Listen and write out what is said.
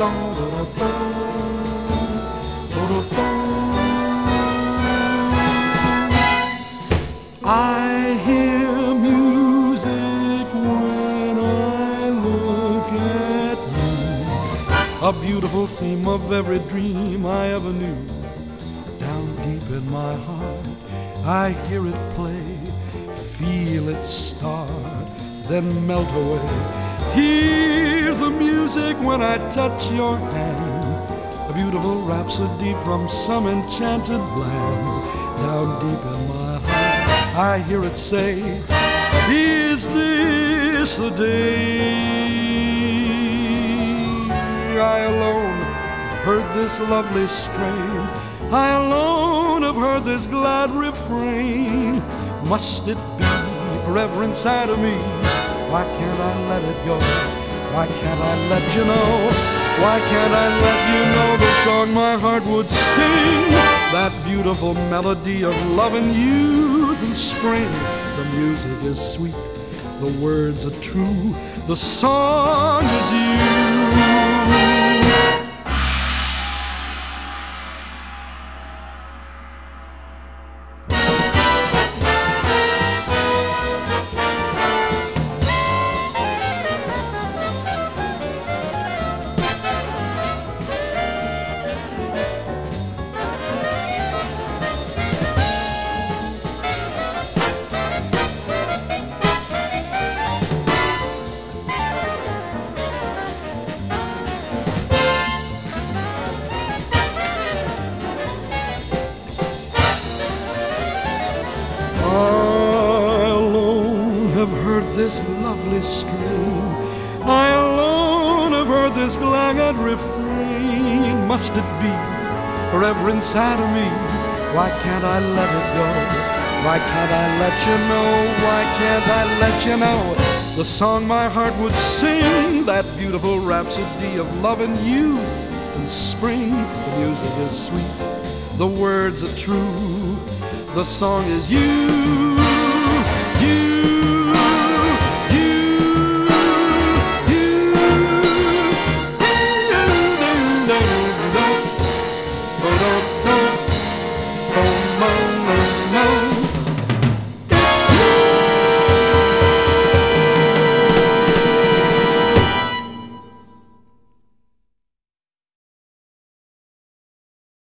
I hear music when I look at you, a beautiful theme of every dream I ever knew. Down deep in my heart, I hear it play, feel it start, then melt away. Hear the music when I touch your hand, a beautiful rhapsody from some enchanted land. Down deep in my heart, I hear it say, is this the day? I alone heard this lovely strain, I alone have heard this glad refrain. Must it be forever inside of me? Why can't I let it go? Why can't I let you know? Why can't I let you know the song my heart would sing? That beautiful melody of love and youth and spring. The music is sweet, the words are true, the song is you. I alone have heard this lovely strain, I alone have heard this glad refrain. Must it be forever inside of me? Why can't I let it go? Why can't I let you know? Why can't I let you know the song my heart would sing? That beautiful rhapsody of love and youth and spring. The music is sweet, the words are true, the song is you.